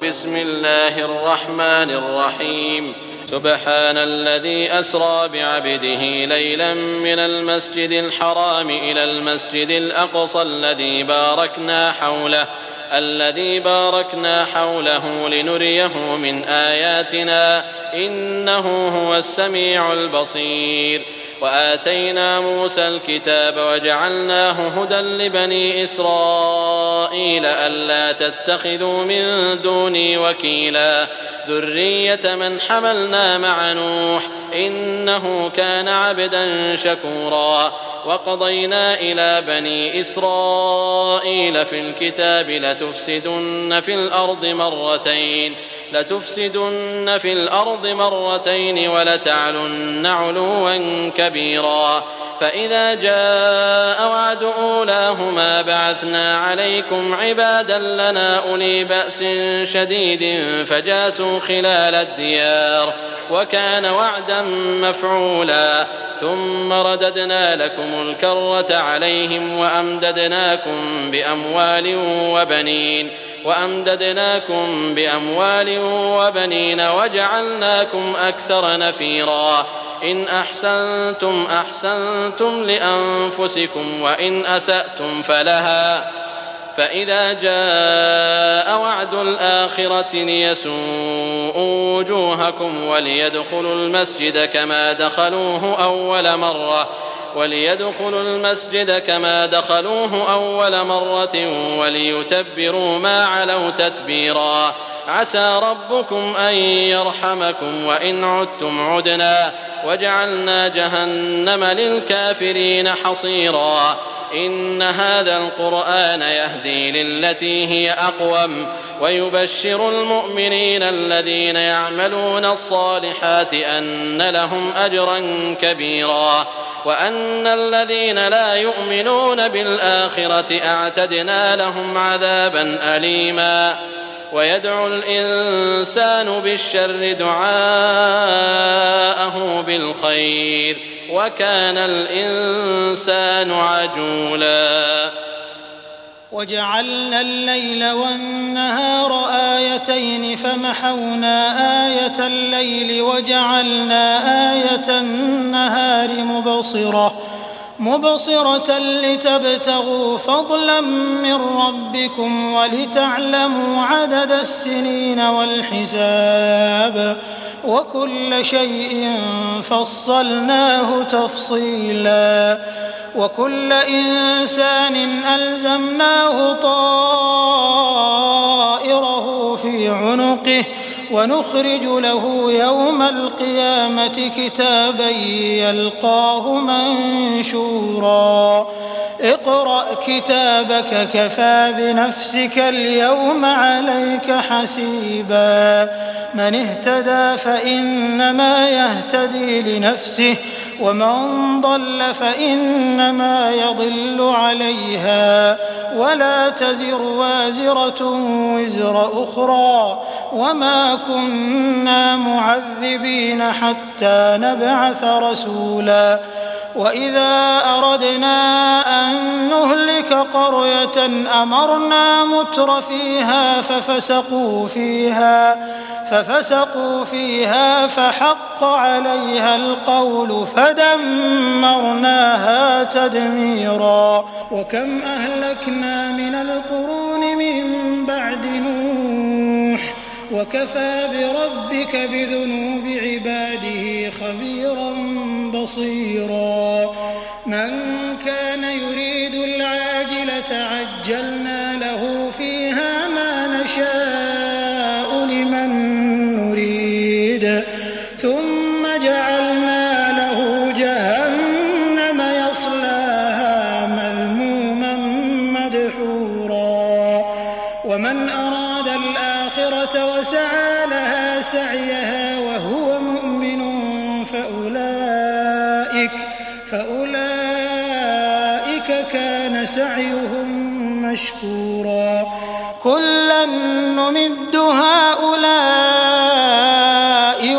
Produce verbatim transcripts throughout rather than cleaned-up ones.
بسم الله الرحمن الرحيم سبحان الذي أسرى بعبده ليلا من المسجد الحرام إلى المسجد الأقصى الذي باركنا حوله الذي باركنا حوله لنريه من آياتنا إنه هو السميع البصير. وآتينا موسى الكتاب وجعلناه هدى لبني إسرائيل ألا تتخذوا من دوني وكيلا ذرية من حملنا مع نوح إنه كان عبدا شكورا. وقضينا إلى بني إسرائيل في الكتاب لتفسدن في الأرض مرتين لتفسدن في الأرض مرتين ولتعلن علوا كبيرا. فإذا جاء وعد أولاهما بعثنا عليكم عبادا لنا أولي بأس شديد فجاسوا خلال الديار وكان وعدا مفعولا. ثم رددنا لكم الكرة عليهم وأمددناكم بأموال وبنين وأمددناكم بأموال وبنين وجعلناكم أكثر نفيرا. إن أحسنتم أحسنتم لأنفسكم وإن أسأتم فلها. فإذا جاء وعد الآخرة ليسوءوا وجوهكم وليدخلوا المسجد كما دخلوه أول مرة وليدخلوا المسجد كما دخلوه أول مرة وليتبروا ما علوا تتبيرا. عسى ربكم أن يرحمكم وإن عدتم عدنا وجعلنا جهنم للكافرين حصيرا. إن هذا القرآن يهدي للتي هي أقوم ويبشر المؤمنين الذين يعملون الصالحات أن لهم أجرا كبيرا وأن الذين لا يؤمنون بالآخرة أعتدنا لهم عذابا أليما. ويدعو الإنسان بالشر دعاءه بالخير وكان الإنسان عجولا. وجعلنا الليل والنهار آيتين فمحونا آية الليل وجعلنا آية النهار مبصرة مبصرة لتبتغوا فضلا من ربكم ولتعلموا عدد السنين والحساب وكل شيء فصلناه تفصيلا. وكل إنسان ألزمناه طائره في عنقه ونخرج له يوم القيامة كتابا يلقاه منشورا. اقرأ كتابك كفى بنفسك اليوم عليك حسيبا. من اهتدى فإنما يهتدي لنفسه ومن ضل فإنما يضل عليها ولا تزر وازرة وزر أخرى وما كنا معذبين حتى نبعث رسولا. وإذا أردنا أن نهلك قرية أمرنا متر فيها ففسقوا فيها ففسقوا فيها فحق عليها القول فدمرناها تدميرا. وكم أهلكنا من القرون من بعد نوح وكفى بربك بذنوب عباده خبيرا بصيرا. من كان يريد العاجلة عجلنا له فيها ما نشاء لمن نريد ثم جعلنا له جهنم يصلاها مذموما مدحورا. ومن أراد الآخرة وسعى لها سعيها وهو مؤمن فأولئك فأولئك كان سعيهم مشكورا. كلا نمد هؤلاء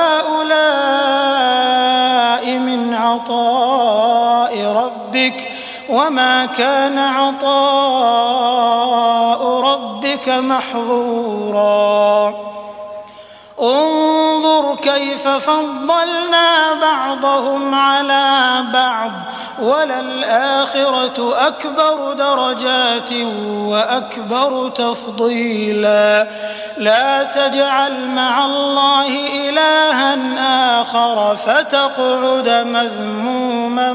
وهؤلاء من عطاء ربك وما كان عطاء ربك محظورا. انظر كيف فضلنا بعضهم على بعض وللآخرة أكبر درجات وأكبر تفضيلا لا تجعل مع الله إلها آخر فتقعد مذموما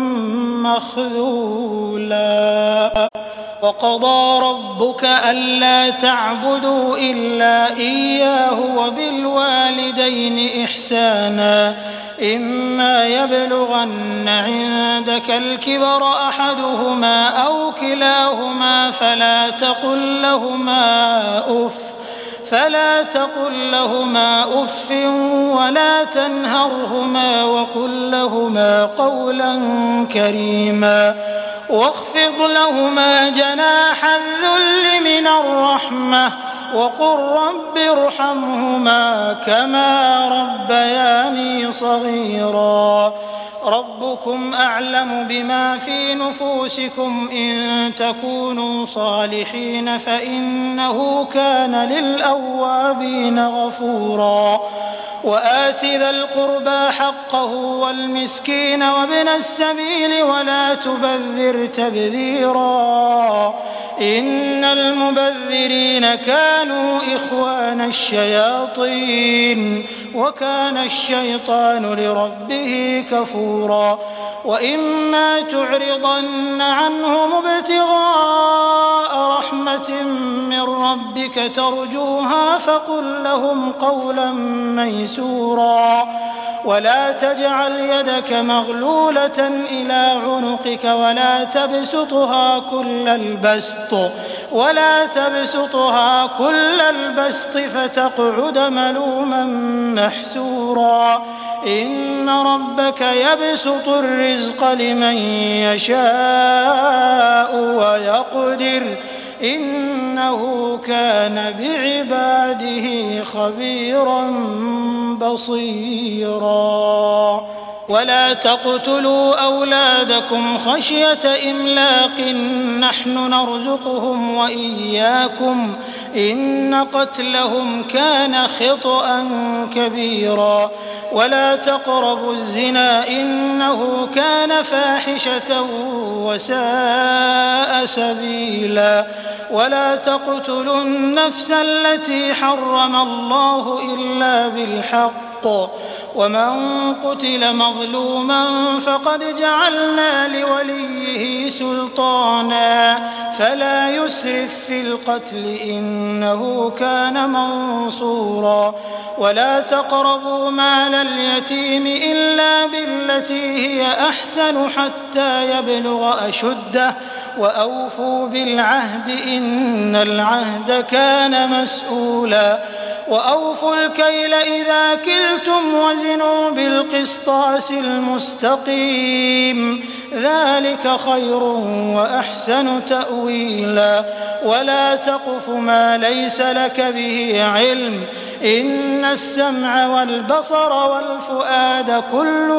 مخذولا وقضى ربك ألا تعبدوا إلا إياه وبالوالدين إحسانا إما يبلغن عندك الكبر أحدهما أو كلاهما فلا تقل لهما أف فلا تقل لهما أف ولا تنهرهما وقل لهما قولا كريما واخفض لهما جناح الذل من الرحمة وقل رب ارحمهما كما ربياني صغيرا ربكم أعلم بما في نفوسكم إن تكونوا صالحين فإنه كان للأوابين غفورا وآت ذا القربى حقه والمسكين وابن السبيل ولا تبذر تبذيرا إن المبذرين كانوا إخوان الشياطين وكان الشيطان لربه كفورا وإما تعرضن عنهم ابتغاء رحمة من ربك ترجوها فقل لهم قولا ميسورا ولا تجعل يدك مغلولة إلى عنقك ولا تبسطها كل البسط ولا تبسطها كل البسط فتقعد ملوما محسورا إن ربك يبسط الرزق لمن يشاء ويقدر إنه كان بعباده خبيرا بصيرا ولا تقتلوا أولادكم خشية إملاق نحن نرزقهم وإياكم إن قتلهم كان خطأ كبيرا ولا تقربوا الزنا إنه كان فاحشة وساء سبيلا ولا تقتلوا النفس التي حرم الله إلا بالحق ومن قتل مظلوما فقد جعلنا لوليه سلطانا فلا يسرف في القتل إنه كان منصورا ولا تقربوا مال اليتيم إلا بالتي هي أحسن حتى يبلغ أشده وأوفوا بالعهد إن العهد كان مسؤولا وأوفوا الكيل إذا كلتم وزنوا بالقسطاس المستقيم ذلك خير وأحسن تأويلا ولا تقف ما ليس لك به علم إن السمع والبصر والفؤاد كل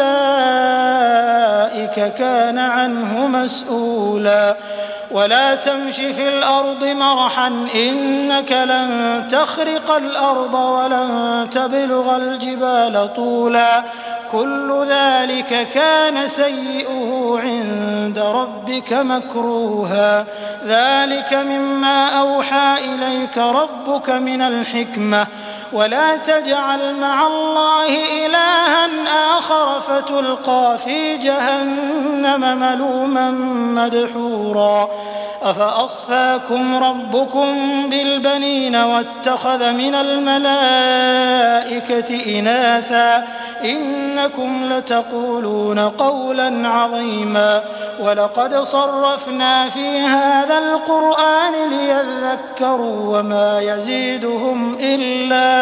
أولئك كان عنه مسؤولا ولا تمش في الأرض مرحا إنك لن تخرق الأرض ولن تبلغ الجبال طولا كل ذلك كان سيئه عند ربك مكروها ذلك مما أوحى إليك ربك من الحكمة ولا تجعل مع الله إلها آخر فتلقى في جهنم ملوما مدحورا أفأصفاكم ربكم بالبنين واتخذ من الملائكة إناثا إنكم لتقولون قولا عظيما ولقد صرفنا في هذا القرآن ليذكروا وما يزيدهم إلا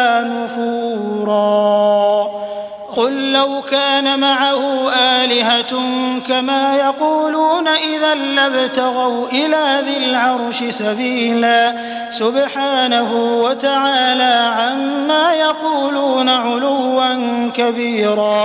نفورا قل لو كان معه آلهة كما يقولون إذا لابتغوا إلى ذي العرش سبيلا سبحانه وتعالى عما يقولون علوا كبيرا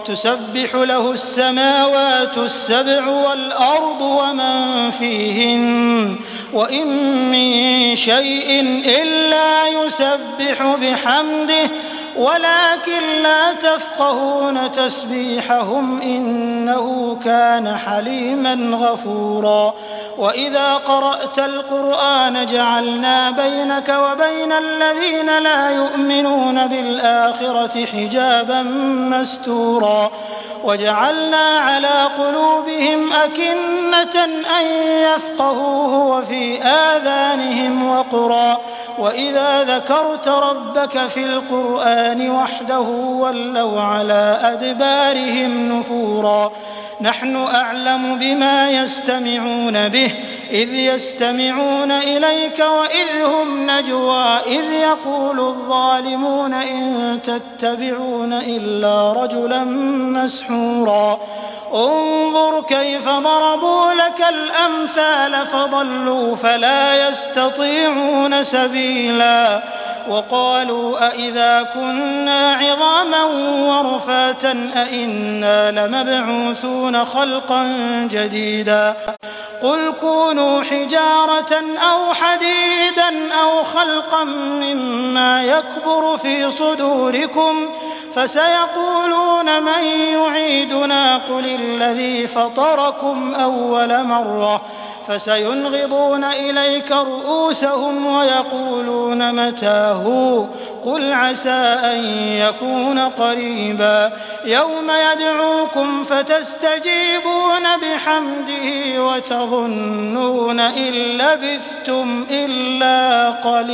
تسبح له السماوات السبع والأرض ومن فيهن وإن من شيء إلا يسبح بحمده ولكن لا تفقهون تسبيحهم إنه كان حليما غفورا وإذا قرأت القرآن جعلنا بينك وبين الذين لا يؤمنون بالآخرة حجابا مستورا وجعلنا على قلوبهم أكنة أن يفقهوه وفي آذانهم وقرا وإذا ذكرت ربك في القرآن وحده ولوا على أدبارهم نفورا نحن أعلم بما يستمعون به إذ يستمعون إليك وإذ هم نجوى إذ يقول الظالمون إن تتبعون إلا رجلا مسحورا انظر كيف ضربوا لك الأمثال فضلوا فلا يستطيعون سبيلا وقالوا أئذا كنا عظاما ورفاتا أئنا لمبعوثون خلقا جديدا قل كونوا حجارة أو حديدا أو خلقا مما يكبر في صدوركم فسيقولون من يعيدنا قل الذي فطركم أول مرة فسينغضون إليك رؤوسهم ويقولون متى هو قل عسى أن يكون قريبا يوم يدعوكم فتستجيبون بحمده وتظنون إن لبثتم إلا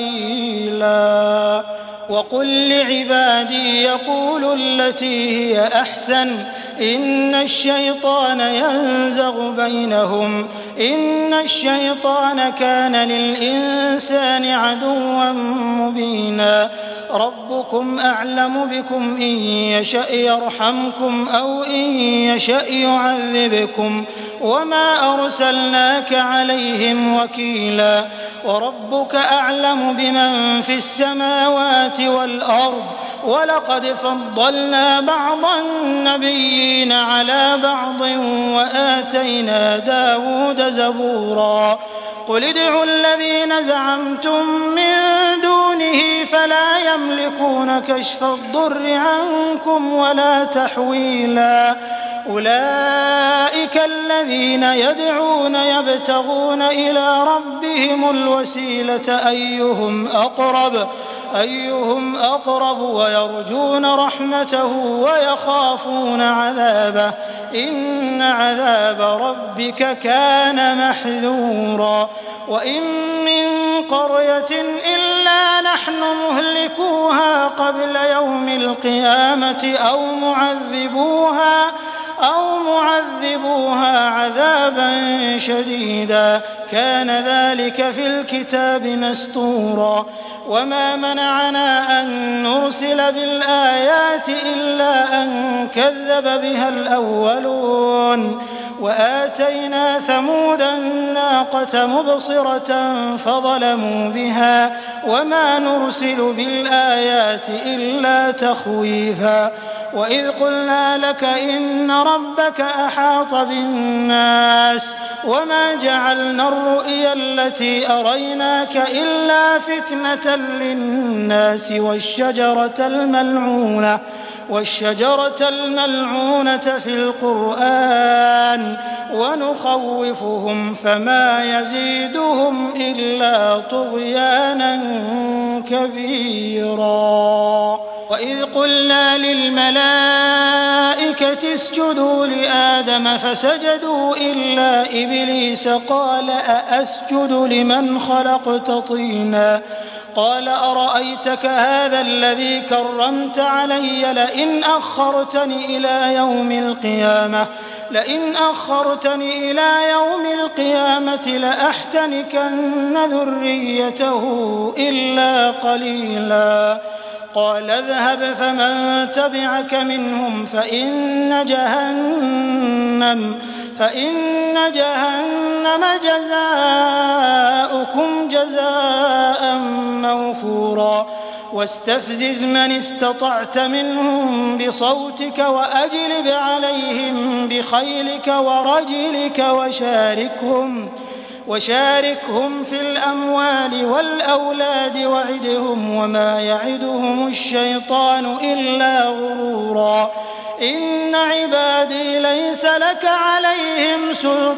قليلا وقل لعبادي يقولوا التي هي أحسن إن الشيطان ينزغ بينهم إن الشيطان كان للإنسان عدوا مبينا ربكم أعلم بكم إن يشأ يرحمكم أو إن يشأ يعذبكم وما أرسلناك عليهم وكيلا وربك أعلم بمن في السماوات والأرض ولقد فضلنا بعض النبيين على بعض وآتينا داود زبورا قل ادعوا الذين زعمتم من دونه فلا يملكون كشف الضر عنكم ولا تحويلا أولئك الذين يدعون يبتغون إلى ربهم الوسيلة أيهم أقرب أيهم أقرب ويرجون رحمته ويخافون عذابه إن عذاب ربك كان محذورا وإن من قرية إلا نحن مهلكوها قبل يوم القيامة أو معذبوها أو معذبوها عذابا شديدا كان ذلك في الكتاب مستورا وما منعنا أن نرسل بالآيات إلا أن كذب بها الأولون وآتينا ثمود الناقة مبصرة فظلموا بها وما نرسل بالآيات إلا تخويفا وإذ قلنا لك إن ربك أحاط بالناس وما جعلنا الرؤيا التي أريناك إلا فتنة للناس والشجرة الملعونة والشجرة الملعونة في القرآن ونخوفهم فما يزيدهم إلا طغيانا كبيرا وإذ قلنا للملائكة اسجدوا لآدم فسجدوا إلا إبليس قال أأسجد لمن خلقت طينا قال أرأيتك هذا الذي كرمت علي لئن أخرتني إلى يوم القيامة لئن أخرتني إلى يوم القيامة لأحتنكن ذريته إلا قليلا قال اذهب فمن تبعك منهم فإن جهنم, فإن جهنم جزاؤكم جزاء موفورا واستفزز من استطعت منهم بصوتك وأجلب عليهم بخيلك ورجلك وشاركهم وشاركهم في الأموال والأولاد وعدهم وما يعدهم الشيطان إلا غرورا إن عبادي ليس لك عليهم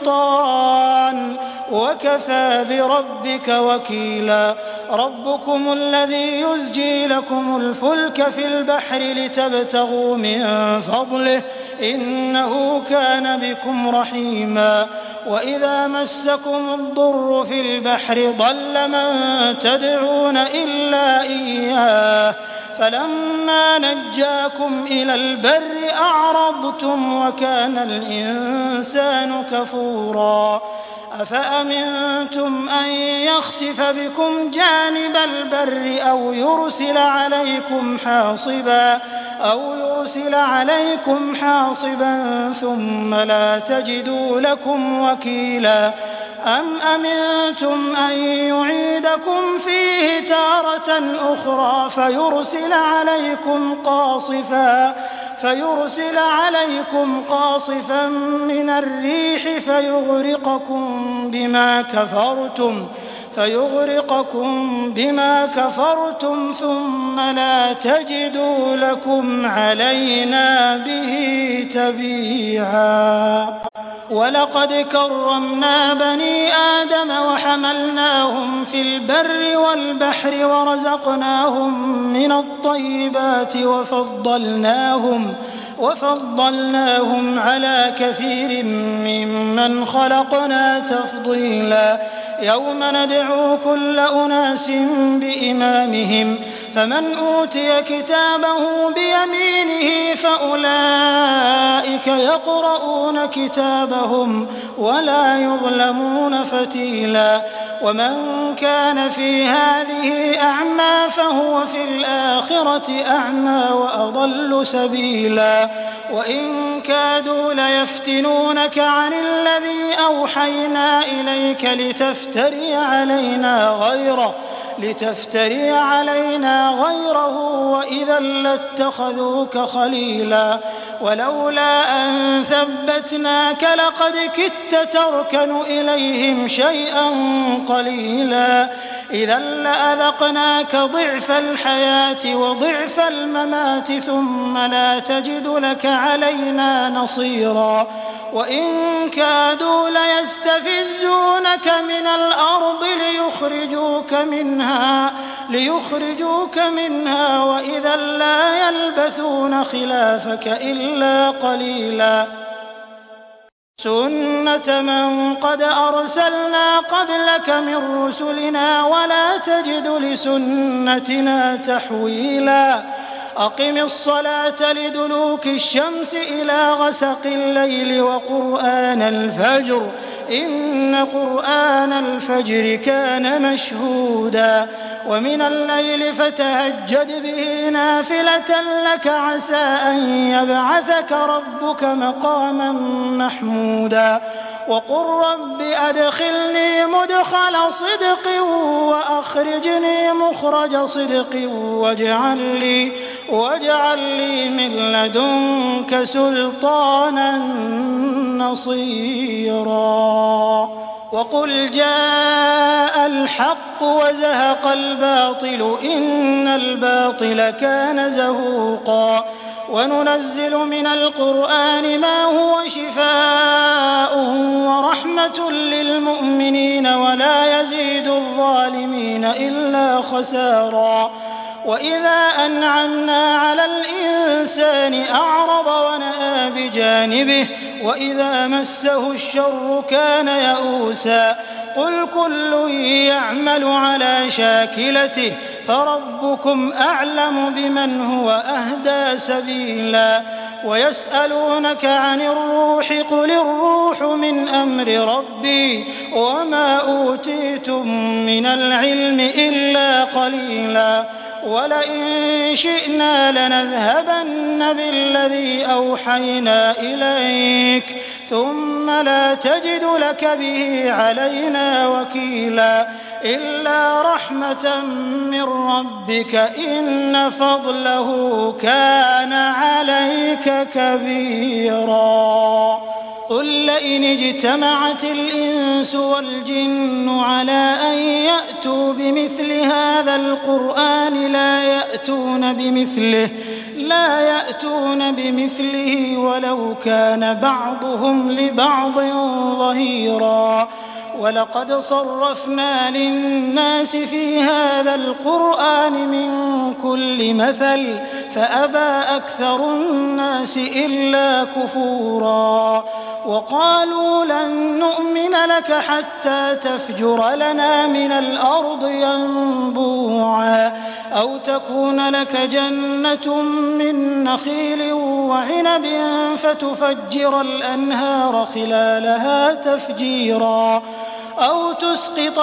سلطان وكفى بربك وكيلا ربكم الذي يزجي لكم الفلك في البحر لتبتغوا من فضله إنه كان بكم رحيما وإذا مسكم الضر في البحر ضل من تدعون إلا إياه فلما نجاكم إلى البر أعرضتم وكان الإنسان كفورا أفأمنتم أن يخسف بكم جانب البر أو يرسل عليكم حاصبا أو يرسل عليكم حاصبا ثم لا تجدوا لكم وكيلا أم أمنتم أن يعيدكم فيه تارة أخرى فيرسل عليكم قاصفا فيرسل عليكم قاصفا من الريح فيغرقكم بما كفرتم فيغرقكم بما كفرتم ثم لا تجدوا لكم علينا به تبيعا ولقد كرمنا بني آدم وحملناهم في البر والبحر ورزقناهم من الطيبات وفضلناهم وفضلناهم على كثير ممن خلقنا تفضيلا يوم ندعو كل أناس بإمامهم فمن أوتي كتابه بيمينه فأولئك يقرؤون كتابهم ولا يظلمون فتيلا ومن كان في هذه أعمى فهو في الآخرة أعمى وأضل سبيلا وإن كادوا ليفتنونك عن الذي أوحينا إليك لتفتري علينا غيره لتفتري علينا غيره وإذا لاتخذوك خليلا ولولا أن ثبتناك لقد كدت تركن إليهم شيئا قليلا إذا لأذقناك ضعف الحياة وضعف الممات ثم لا تجد لك علينا نصيرا وإن كادوا ليستفزونك من الأرض ليخرجوك منها ليخرجوك منها وإذا لا يلبثون خلافك إلا قليلا سنة من قد أرسلنا قبلك من رسلنا ولا تجد لسنتنا تحويلا أقم الصلاة لدلوك الشمس إلى غسق الليل وقرآن الفجر إن قرآن الفجر كان مشهودا ومن الليل فتهجد به نافلة لك عسى أن يبعثك ربك مقاما محمودا وقل رب أدخلني مدخل صدق وأخرجني مخرج صدق واجعل لي, واجعل لي من لدنك سلطانا نصيرا وقل جاء الحق وزهق الباطل إن الباطل كان زهوقا وننزل من القرآن ما هو شفاء ورحمة للمؤمنين ولا يزيد الظالمين إلا خسارا وإذا أنعمنا على الإنسان أعرض ونأى بجانبه وإذا مسه الشر كان يئوسا قل كل يعمل على شاكلته فربكم أعلم بمن هو أهدى سبيلا ويسألونك عن الروح قل الروح من أمر ربي وما أوتيتم من العلم إلا قليلا ولئن شئنا لنذهبن بالذي أوحينا إليك ثم لا تجد لك به علينا وكيلا إلا رحمة من ربك إن فضله كان عليك كبيرا. قل لئن اجتمعت الإنس والجن على أن يأتوا بمثل هذا القرآن لا يأتون بمثله لا يأتون بمثله ولو كان بعضهم لبعض ظهيرا. ولقد صرفنا للناس في هذا القرآن من كل مثل فأبى أكثر الناس إلا كفورا. وقالوا لن نؤمن لك حتى تفجر لنا من الأرض ينبوعا أو تكون لك جنة من نخيل وعنب فتفجر الأنهار خلالها تفجيرا أو تسقط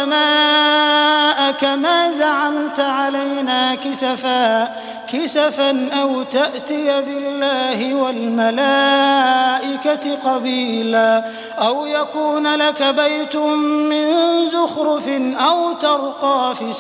السماء كما زعمت علينا كسفا كسفا أو تأتي بالله والملائكة قبيلا أو يكون لك بيت من زخرف أو ترقى في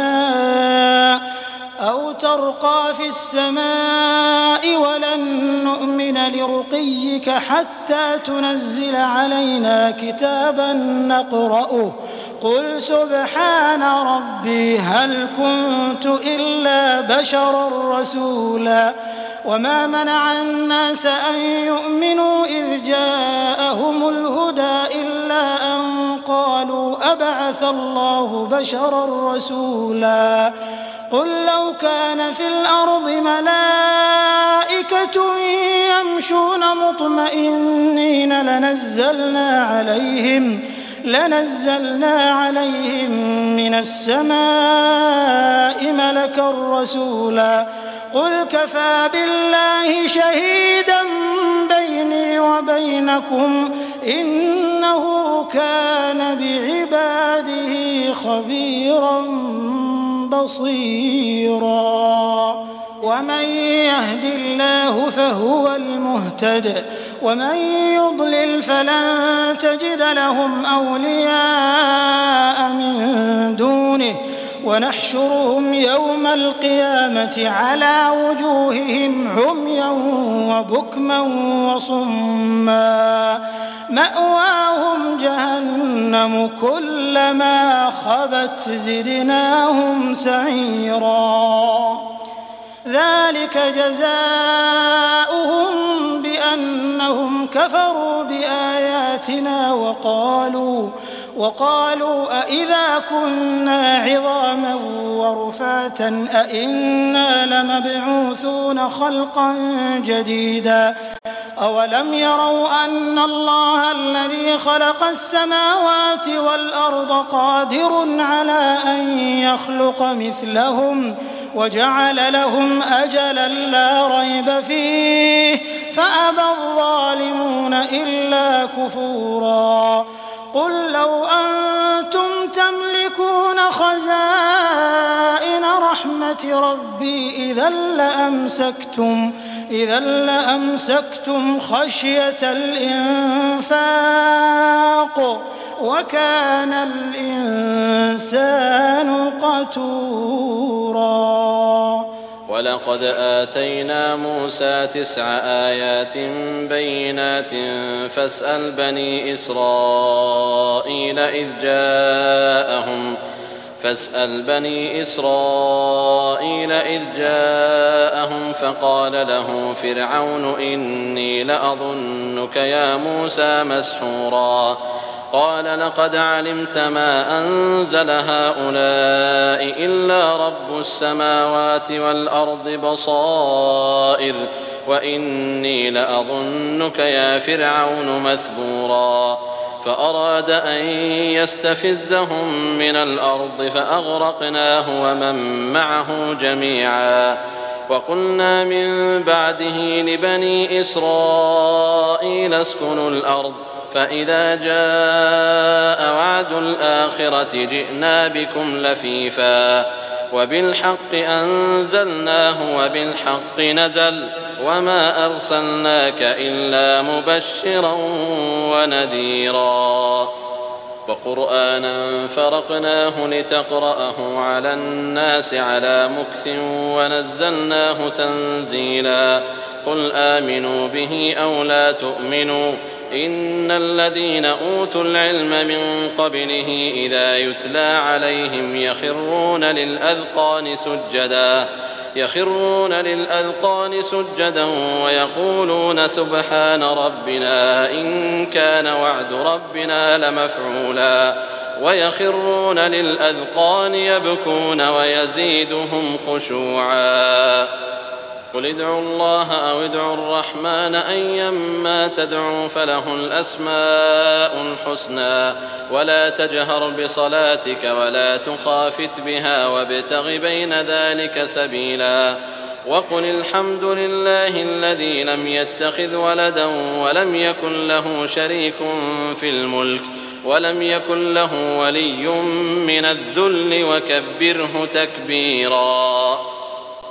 السماء أو ترقى في السماء ولن نؤمن لرقيك حتى تنزل علينا كتابا نقرأه قل سبحان ربي هل كنت إلا بشرا رسولا. وما منع الناس أن يؤمنوا إذ جاءهم الهدى إلا أن قالوا أبعث الله بشرا رسولا. قل لو كان في الأرض ملائكة يمشون مطمئنين لنزلنا عليهم لنزلنا عليهم من السماء ملكا رسولا. قل كفى بالله شهيدا بيني وبينكم إنه كان بعباده خبيرا بصيرا. ومن يهد الله فهو المهتد ومن يضلل فلن تجد لهم أولياء من دونه ونحشرهم يوم القيامة على وجوههم عميا وبكما وصما مأواهم جهنم كلما خبت زدناهم سعيرا. ذلك جزاؤهم بأنهم كفروا بآياتنا وقالوا وقالوا أإذا كنا عظاما ورفاتا أإنا لمبعوثون خلقا جديدا. أولم يروا أن الله الذي خلق السماوات والأرض قادر على أن يخلق مثلهم وجعل لهم أجلا لا ريب فيه فأبى الظالمون إلا كفورا. قل لو أنتم تملكون خزائن رحمة ربي إذا لأمسكتم إذا لأمسكتم خشية الإنفاق وكان الإنسان قتورا. ولقد آتينا موسى تسع آيات بينات فاسأل بني إسرائيل إذ جاءهم فاسأل بني إسرائيل إذ جاءهم فقال له فرعون إني لأظنك يا موسى مسحورا. قال لقد علمت ما أنزل هؤلاء إلا رب السماوات والأرض بصائر وإني لأظنك يا فرعون مثبورا. فأراد أن يستفزهم من الأرض فأغرقناه ومن معه جميعا. وقلنا من بعده لبني إسرائيل اسكنوا الأرض فإذا جاء وعد الآخرة جئنا بكم لفيفا وبالحق أنزلناه وبالحق نزل وما أرسلناك إلا مبشرا ونذيرا وقرآنا فرقناه لتقرأه على الناس على مكث ونزلناه تنزيلا قل آمنوا به أو لا تؤمنوا إن الذين أوتوا العلم من قبله إذا يتلى عليهم يخرون للأذقان سجدا يخرون للأذقان سجدا ويقولون سبحان ربنا إن كان وعد ربنا لمفعولا ويخرون للأذقان يبكون ويزيدهم خشوعا قل ادعوا الله أو ادعوا الرحمن أيما تدعوا فله الأسماء الحسنى ولا تجهر بصلاتك ولا تخافت بها وابتغ بين ذلك سبيلا وقل الحمد لله الذي لم يتخذ ولدا ولم يكن له شريك في الملك ولم يكن له ولي من الذل وكبره تكبيرا